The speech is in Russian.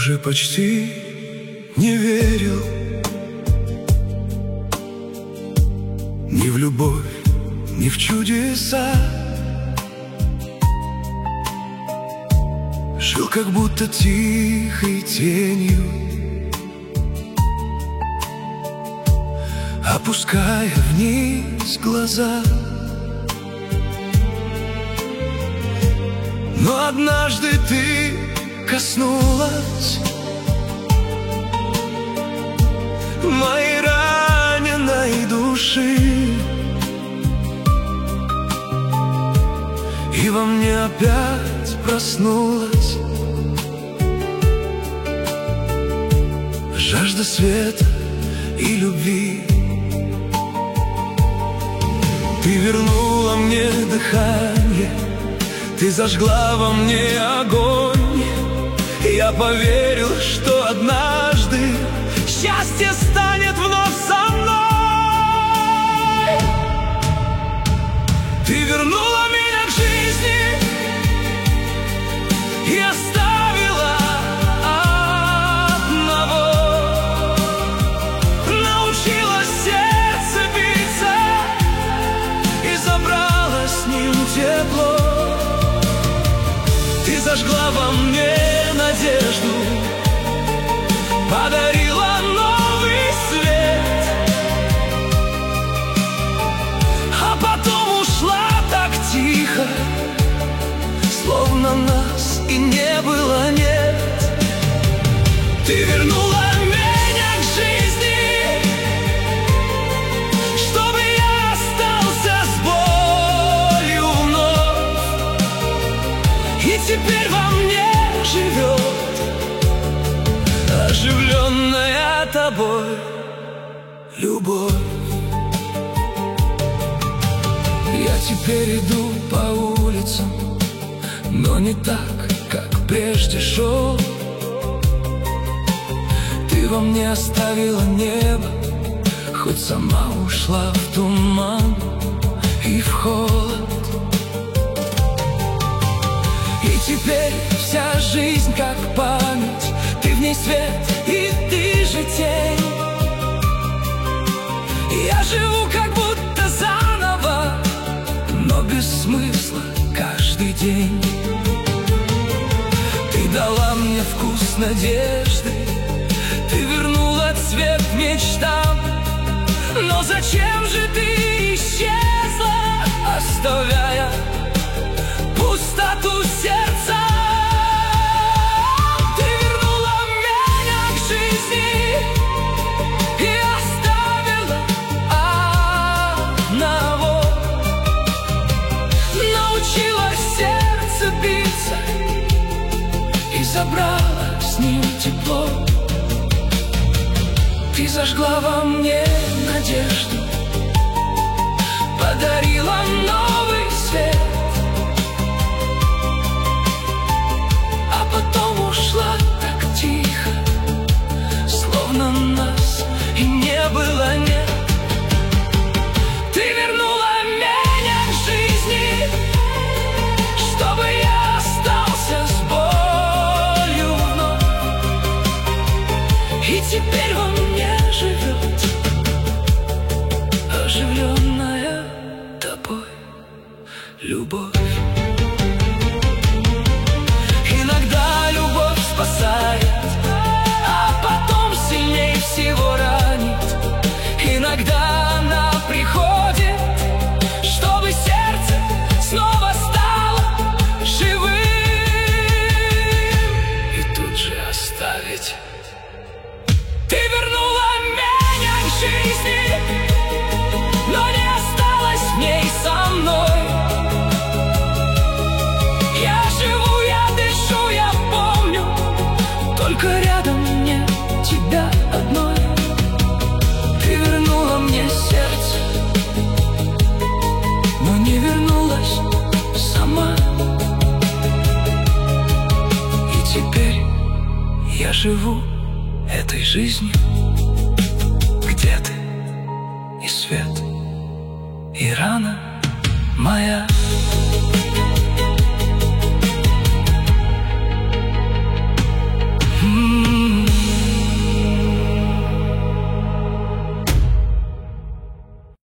уже почти не верил ни в любовь, ни в чудеса. Жил как будто тихой тенью, опуская вниз глаза. Но однажды ты коснулась моей раненой души, и во мне опять проснулась жажда света и любви. Ты вернула мне дыхание, ты зажгла во мне огонь. Я поверил, что однажды счастье станет вновь со мной. Ты вернула меня к жизни и оставила одного. Научила сердце биться и забрала с ним тепло. Ты зажгла во мне надежду, подарила новый свет, а потом ушла так тихо, словно нас и не было, нет. Ты вернула меня к жизни, чтобы я остался с болью вновь, и теперь во мне живет оживленная тобой любовь. Я теперь иду по улицам, но не так, как прежде шел. Ты во мне оставила небо, хоть сама ушла в туман и в холод. И теперь вся жизнь как память, ты в ней свет, и ты же тень. Я живу как будто заново, но без смысла каждый день. Ты дала мне вкус надежды, ты вернула цвет мечтам. Но зачем же ты исчезла, оставляя пустоту сердца? Ты вернула меня к жизни и оставила одного. Научила сердце биться и забрала с ним тепло. Ты зажгла во мне надежду, подарила новый свет, а потом ушла так тихо, словно нас и не было, нет. Ты вернула меня к жизни, чтобы я остался с болью вновь, и теперь во мне живет оживленная тобой любовь. Иногда любовь спасает, а потом сильнее всего ранит. Иногда она приходит, чтобы сердце снова стало живым, и тут же оставить. Ты вернула меня к жизни, но не осталась в ней со мной. Я живу, я дышу, я помню, только рядом мне тебя одной. Ты вернула мне сердце, но не вернулась сама. И теперь я живу этой жизнью, где ты и свет, и рана моя.